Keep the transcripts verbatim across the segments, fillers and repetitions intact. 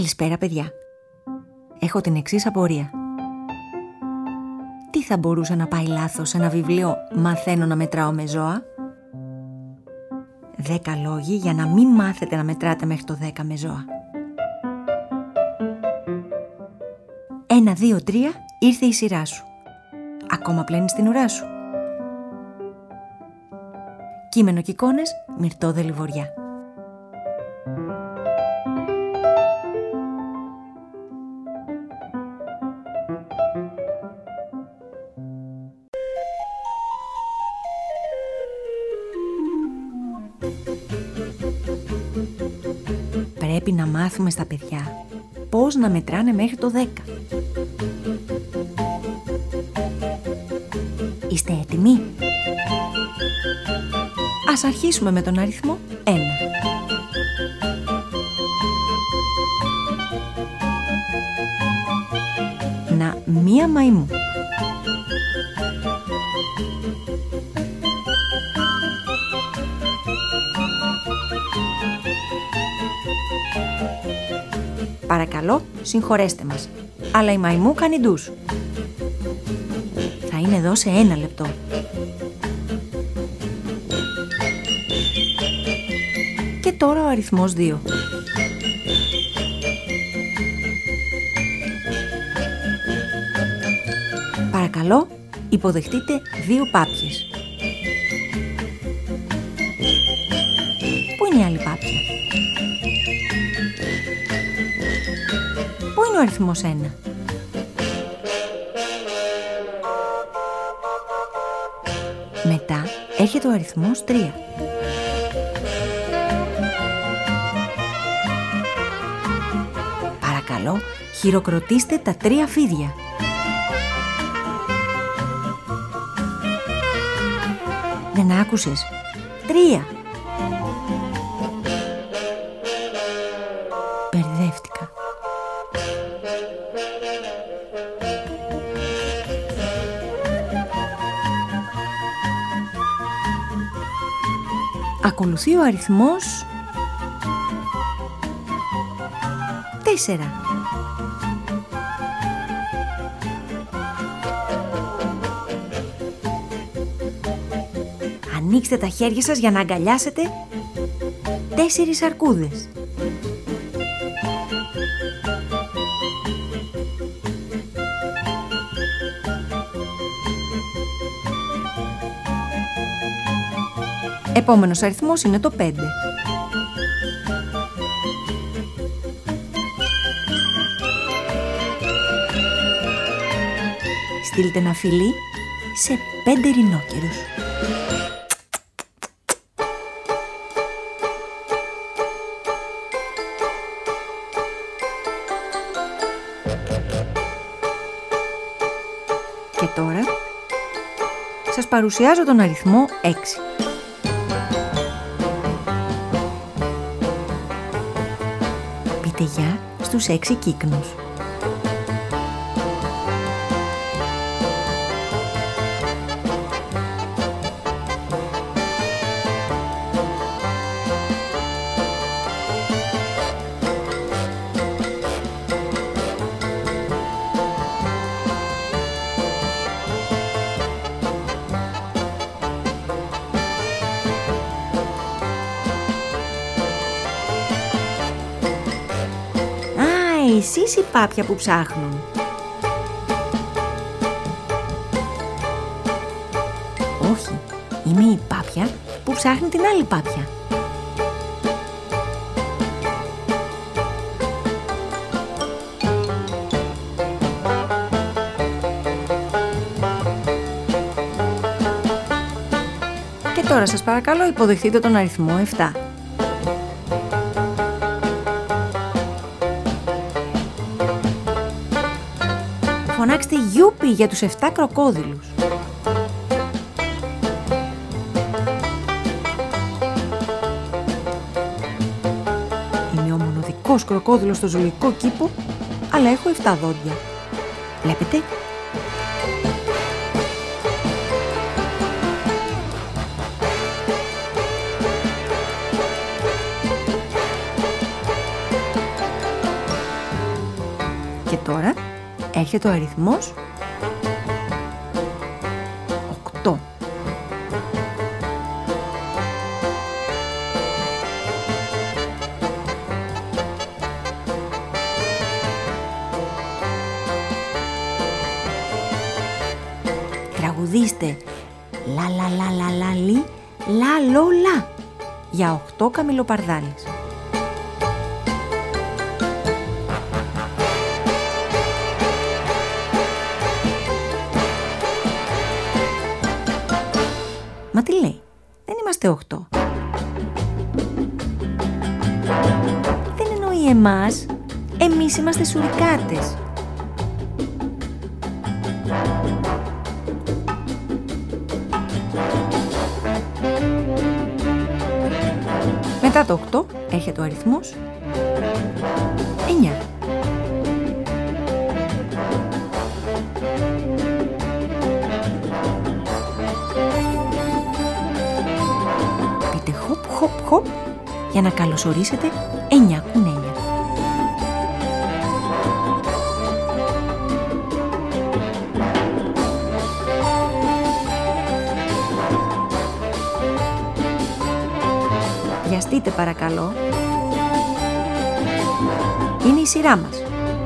Καλησπέρα, παιδιά. Έχω την εξής απορία. Τι θα μπορούσε να πάει λάθος σε ένα βιβλίο «Μαθαίνω να μετράω με ζώα»? Δέκα λόγοι για να μην μάθετε να μετράτε μέχρι το δέκα με ζώα. Ένα, δύο, τρία, ήρθε η σειρά σου. Ακόμα πλένεις την ουρά σου. Κείμενο και εικόνες, Μυρτώ Δελιβοριά. Πρέπει να μάθουμε στα παιδιά πώς να μετράνε μέχρι το δέκα. Είστε έτοιμοι? Ας αρχίσουμε με τον αριθμό ένα. Να, μία μαϊμού. Παρακαλώ, συγχωρέστε μας, αλλά η μαϊμού κάνει ντους. Θα είναι εδώ σε ένα λεπτό. Και τώρα ο αριθμός δύο. Παρακαλώ, υποδεχτείτε δύο πάπιες. Πού είναι η άλλη πάπια? Πού είναι ο αριθμός ένα? Μετά έρχεται ο αριθμός τρία. Παρακαλώ, χειροκροτήστε τα τρία φίδια. Δεν άκουσες? Τρία. Μπερδεύτηκα. Ακολουθεί ο αριθμός τέσσερα. Ανοίξτε τα χέρια σας για να αγκαλιάσετε τέσσερις αρκούδες. Επόμενος αριθμός είναι το πέντε. Στείλτε ένα φιλί σε πέντε ρινόκερους. Και τώρα σας παρουσιάζω τον αριθμό έξι. Πείτε γεια στους έξι κύκνους. Εσείς οι πάπια που ψάχνουν. Όχι, είμαι η πάπια που ψάχνει την άλλη πάπια. Και τώρα σας παρακαλώ υποδεχτείτε τον αριθμό επτά. Φωνάξτε γιούπι για τους επτά κροκόδιλους. Είμαι ο μοναδικός κροκόδιλος στο ζωολογικό κήπο, αλλά έχω επτά δόντια. Βλέπετε? έρχεται ο αριθμός οκτώ. Τραγουδήστε λα λα λα λα λα λι, λα λο λα για οκτώ καμιλοπαρδάλες. Μα τι λέει, δεν είμαστε οκτώ. Δεν εννοεί εμάς, εμείς είμαστε σουρικάτες. Μετά το οκτώ έρχεται ο αριθμός εννιά. Πείτε χοπ χοπ χοπ για να καλωσορίσετε εννιά κουνέλια. Βιαστείτε παρακαλώ. Είναι η σειρά μας.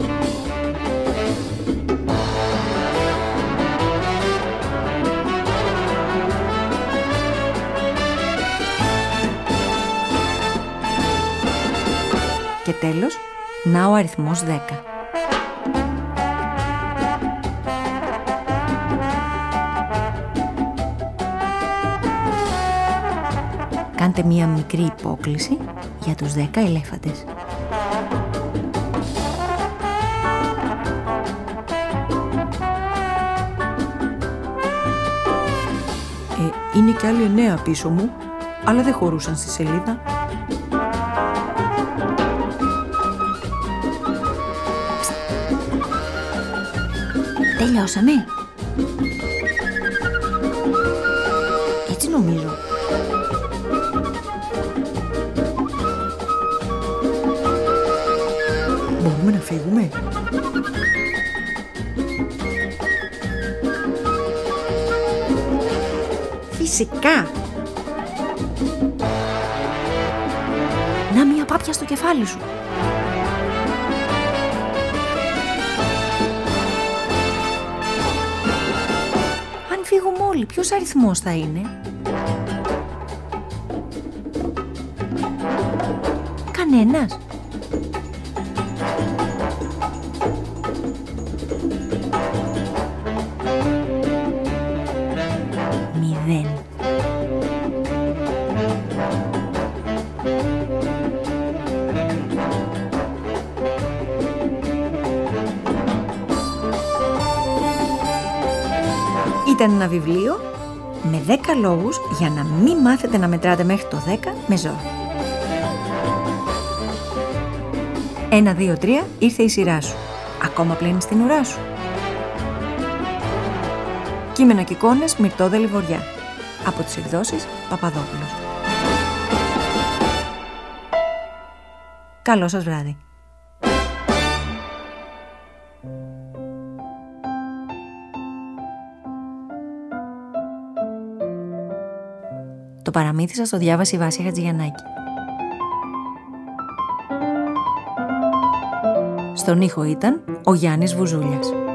Και τέλος, να ο αριθμός δέκα. Κάντε μία μικρή υπόκλιση για τους δέκα ελέφαντες. Ε, είναι κι άλλοι εννέα πίσω μου, αλλά δεν χωρούσαν στη σελίδα. Τελειώσαμε. Έτσι νομίζω. Μπορούμε να φύγουμε? Φυσικά. Να μια πάπια στο κεφάλι σου. Αν φύγουμε όλοι, ποιος αριθμός θα είναι? Κανένας. Μηδέν. Ήταν ένα βιβλίο με δέκα λόγους για να μην μάθετε να μετράτε μέχρι το δέκα με ζώα. Ένα, δύο, τρία, ήρθε η σειρά σου. Ακόμα πλένεις την ουρά σου. Κείμενα και εικόνες Μυρτώ Δελιβοριά. Από τις εκδόσεις Παπαδόπουλος. Καλό σας βράδυ. Το παραμύθι σας το διάβασε η Βάσια Χατζηγιαννάκη. Στον ήχο ήταν ο Γιάννης Βουζούλιας.